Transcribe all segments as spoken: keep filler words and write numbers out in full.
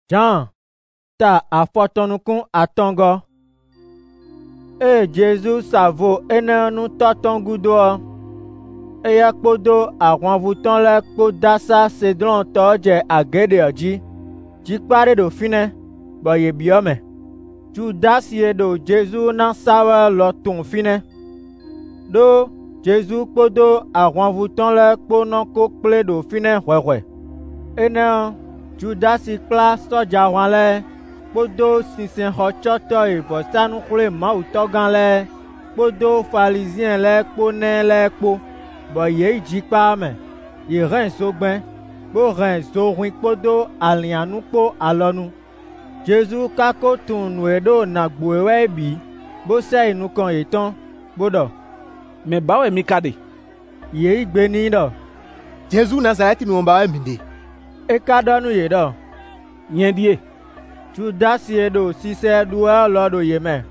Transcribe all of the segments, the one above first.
Jean ta afɔtɔnukun atɔngɔ. E Jésus savo enenu tɔtɔngudoa. Eya kpodo ahwanvutɔn lɛ kpo dasa Cédron tɔ dze agéɖe dzi. Dzikpa ɖe ɖo fine, bɔ ye biɔme. Judas ye ɖo Jésus na sawe lɔ tun fine. Ɖo Jésus kpodo ahwanvutɔn lɛ kpo nɔ ko kple ɖo fine hwehwe. Ene Judas kpla sɔdzahwan lɛ kpodo sinsɛnxɔtsɔtɔ yi vɔsanu xlẽ Mawutɔ lɛ kpodo Pharisien lɛ kpo nɛ lɛ kpo. Bɔ ye dzikpa me, ye hɛn sogbɛ, kpo hɛn zohui kpodo alianu kpo alɔnu. Jésus kako tun nue ɖo nagboe wɛ bi, bo sɛ yi nukɔ ye tɔn, bo ɖɔ. Mɛ bawɛ mi ka de? Ye gbe ni ɖɔ. Jésus Nazareti nu bawɛ mi de. E ka ɖɔ nu ye ɖɔ. Nye die. Judas ye ɖo sisɛ ɖoa lɔ ɖo ye me.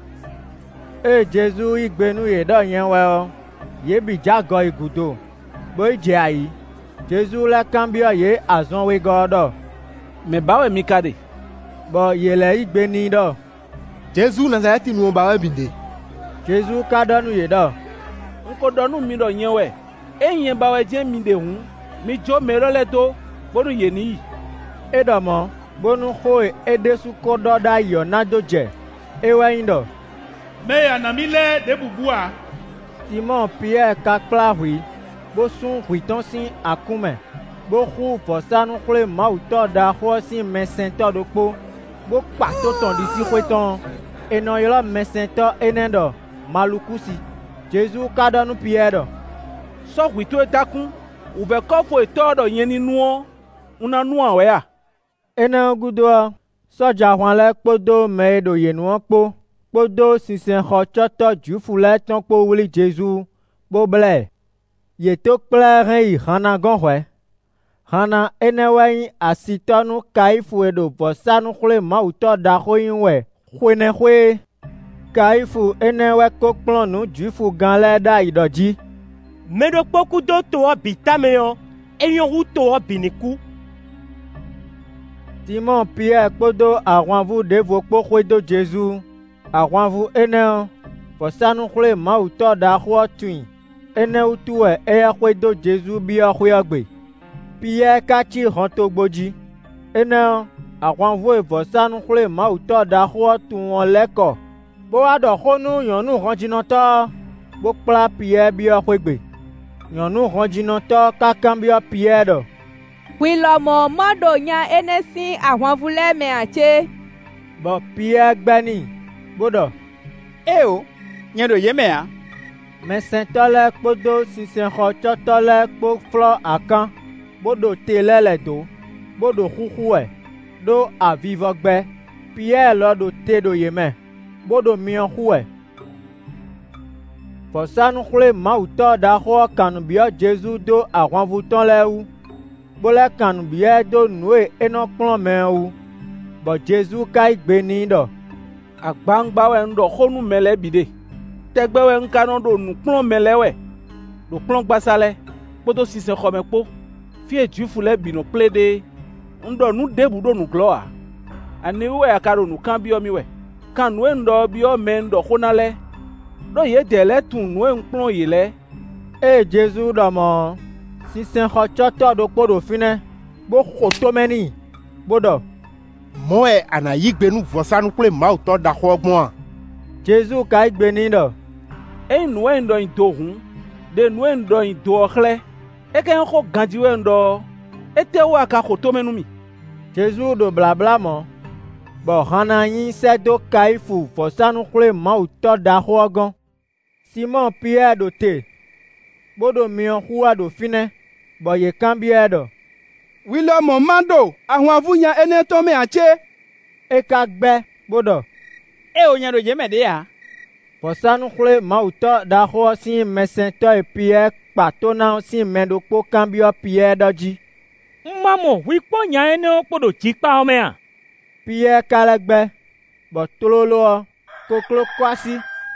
E Jésus yi gbe nu ye ɖɔ nye wɛ ye bi dzagɔ yi gudo, bo yi dze ayi. Jésus lɛ kan biɔ ye azɔn we gɔ ɖɔ. Mɛ bawɛ mi ka de? Bɔ ye lɛ yi gbe ni ɖɔ. Jésus Nazareti nu bawɛ mi de. Jésus ka ɖɔ nu ye ɖɔ. Nko ɖɔ nu mi ɖɔ nye wɛ. E nye bawɛ dze mi de hu, mi dzo me ɖɔ lɛ to, bonu ye ni yi. E ɖɔ mɔ, bonu hoe e desu ko ɖɔ ɖa yɔ na do dze. E wɛ yin ɖɔ. Me yana mi lɛ de bubua. Simon Pierre ka kpla hui, bo sun huitɔn si akume, bo hu vɔsanu xlẽ Mawutɔ ɖa xɔ si mɛsɛntɔ ɖokpo, bo kpato tɔn ɖi si xɔetɔn, enɔ ylɔ mɛsɛntɔ ene ɖɔ malukusi. Jésus ka ɖɔ nu Pierre ɖɔ. Sɔ huito etakun, uvɛ kɔfo etɔ ɖɔ nye ni nuɔ, una nua wɛa. Ene gudoa, sɔdzahwan lɛ kpodo me ɖo ye nuɔ kpo. Kpodo sinsɛnxɔtsɔtɔ Jufu lɛ tɔn kpo wli Jésus, bo blɛ. Ye to kple hɛn yi Hana gɔ̃xɔe. Hana ene wɛ nyi asitɔnu Kaifu eɖo vɔsanu xlẽ Mawutɔ ɖaxo yin wɛ xoenexoe. Kaifu ene wɛ ko kplɔ̃ nu Jufu gã lɛ ɖa yi ɖɔ dzi. Meɖokpo kudo toɔ bi tame yɔ, eyɔ wu toɔ bi ni ku. Simon Pierre kpodo ahwanvu ɖevo kpo xoedo Jésus. Ahwanvu ene vɔsanu xlẽ Mawutɔ ɖaxoa tui. Ene wutu wɛ eya xoedo Jésus biɔ xoea gbe. Pierre katsi xɔtogbo dzi. Ene ahwanvu vɔsanu xlẽ Mawutɔ ɖaxoa tu wɔn lɛ kɔ. Bo aɖɔ xonu nyɔnu xɔdzinɔtɔ. Bo kpla Pierre biɔ xoegbe. Nyɔnu xɔdzinɔtɔ kaka biɔ Pierre ɖɔ. Huilɔmɔ mɔɖo nya ene si ahwanvu lɛ me atse. Bɔ Pierre gbɛni, bo ɖɔ. Eo, nye ɖo ye mea. Mɛsɛntɔ lɛ kpodo sinsɛnxɔtsɔtɔ lɛ kpo flɔ akan, bo ɖo te lɛ le do, bo ɖo xuxuɛ, ɖo avivɔgbɛ. Pierre lɔ ɖo te ɖo ye me, bo ɖo miɔxuɛ. Vɔsanu xlẽ Mawutɔ ɖaxoa kanubiɔ Jésus do ahwanvutɔn lɛ wu. Bo lɛ kanubiɛ do nue enɔ kplɔ̃ mɛ wu. Bɔ Jésus ka yi gbe ni ɖɔ. Agbangba wɛ ŋdɔ xonu mɛ lɛ bi de. Tɛgbɛ wɛ ŋka nɔ ɖo nukplɔ̃ mɛ lɛ wɛ. Ɖo kplɔ̃ gbasa lɛ, kpodo sisɛ xɔmɛ kpo. Fie Jufu lɛ binɔ kple de. Ŋdɔ nu debu ɖo nuglɔa. Ani wɛ aka ɖo nukan biɔ mi wɛ. Kan nue ŋdɔ biɔ mɛ ŋdɔ xona lɛ. Ɖo ye dɛ lɛ tun nue ŋkplɔ̃ yi lɛ. E Jésus ɖɔ mɔ, sinsɛnxɔtsɔtɔ ɖokpo ɖo fine, bo xɔ tome nɛ, bo ɖɔ. Mɔɛ ana yi gbe nu vɔsanu kple Mawutɔ ɖaxɔ gbɔa. Jésus ka yi gbe ni ɖɔ. Eyi nue ŋdɔ yi do hu, de nue ŋdɔ yi doɔ xlẽ. Eke xɔ gãdzi wɛ ŋdɔ, ete wo aka xɔ tome nu mi. Jésus ɖo blabla mɔ, bɔ Hana nyi sɛ do Kaifu vɔsanu xlẽ Mawutɔ ɖaxoa gɔ̃. Simon Pierre ɖo te, bo ɖo miɔxua ɖo fine, bɔ ye kan biɛ ɖɔ. Wilɔmɔ ma ɖo ahwanvu nya ene tɔ me atse. E ka gbɛ, bo ɖɔ. Eo nye ɖo ye me de ya. Vɔsanu xlẽ Mawutɔ ɖaxoa si mɛsɛntɔ yi Pierre kpato na si mɛɖokpo kan biɔ Pierre ɖɔ dzi. Mamɔ hui kpɔ nya enewo kpo ɖo dzikpawo mea. Pierre ka lɛ gbɛ, bɔ tololoa, koklo kɔ asi.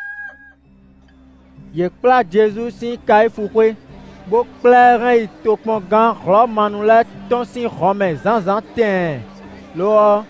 Ye kpla Jésus si Kaifu xoe, bo kplɛ hɛn yi tokpɔn gã hlɔmanu lɛ tɔn si xɔme zãzã tɛn. Loa,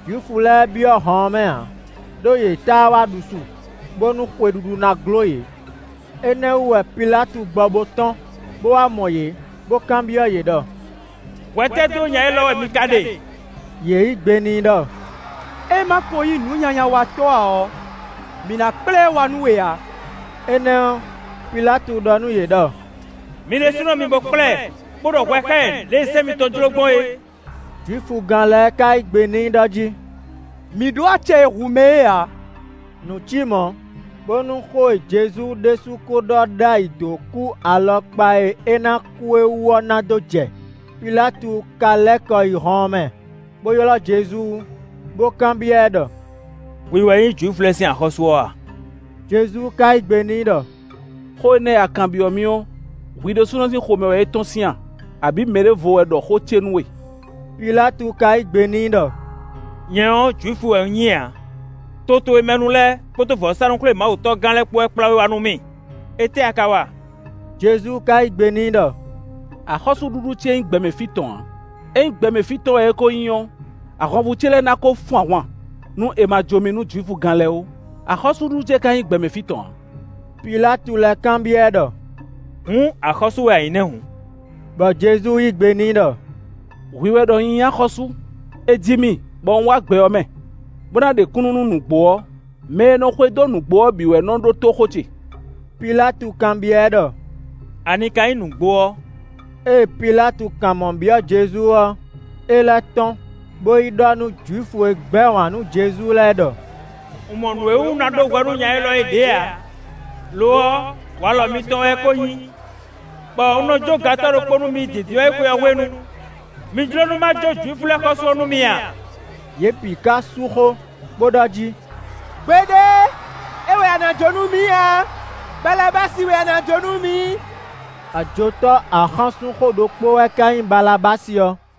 Juifu lɛ biɔ xɔme hã ɖo ye ta wa ɖusu bonu ƒoɖuɖu na glo ye. Ene wɔ Pilatu gbɔ bo tɔn bo wa mɔ ye bo kan biɔ ye ɖɔ. Wete do nya ye lɔ wɔ mi ka de. Ye gbe ni ɖɔ. E ma ko yi nunyanya wa tɔa o. Mina kple wa nu ya. Ene Pilatu ɖɔ nu ye ɖɔ. Mi ne sunɔ mi bo kple kpoɖɔ wɛkɛ le se mi tɔdzro gbɔ ye. Juifu gã lɛ ka gbe ni ɖɔ dzi. Mi do atse hume ya. Nutsimo bonu xo Jesu desu ko ɖɔ da ido ku alɔkpa ye ena ku ewɔ na do dze. Pilatu ka lɛ kɔ yi xɔ me boyɔlɔ Jesu bo kan biɛ ɖɔ. Wiwɔ yi Juifu lɛ si axɔsua. Jesu ka gbe ni ɖɔ. Xo ne akan biɔ miwo. Wi do sunɔ si xome wɔ etɔn sia. Abi me ɖe vo eɖɔ xo tse nuwe. Pilatu ka gbe ni ɖɔ. Nyɛwo Juifu wɔ nyia. Toto emenu lɛ kpoto vɔsanu kple Mawutɔ gã lɛ kpɔ ekpla wa nu mi. Ete aka wa. Jesu ka gbe ni ɖɔ. Axɔsuɖuɖu tse ŋu gbemefitɔa. Eŋu gbemefitɔ ye ko yiɔ. Axɔvu tse lɛ na ko fún àwọn. Nu ema dzomi nu Juifu gã lɛwo. Axɔsuɖuɖu tse ka ŋu gbemefitɔa. Pilatu lɛ kan biɛ ɖɔ. Ŋu axɔsu wɔ ayi ne hu. Bɔ Jesu yi gbe ni ɖɔ. Wiwɛ ɖɔ yin axɔsu. Edi mi bɔ wa gbe me. Bona de kununu nugboɔ. Me no xwe do nugboɔ biwɛ no ɖo to xotse. Pilatu kan biɛ ɖɔ. Ani ka yi nugboɔ. E Pilatu kan mɔ biɔ Jesu wɔ. E lɛ tɔn bo yi ɖɔ nu Juifu gbɛ wɔn nu Jesu lɛ ɖɔ. Mɔnu ewu na do gbɛnu nya ye lɔ ye dea. Loɔ walɔ mi tɔn ye ko yin. Bɔn unɔdzo gatɔ ɖo kpɔnu mi didi ye ko ya wenu. Mi dzro nu ma dzo Juifu lɛ kɔsɔ nu mia. Ye pi ka suxo kpɔɖɔ dzi. Gbede. E wɔ anadzo nu mi ya. Balabasi wɔ anadzo nu mi. Adzotɔ axɔsuxo ɖo kpo wɛ ka yin balabasi yɔ.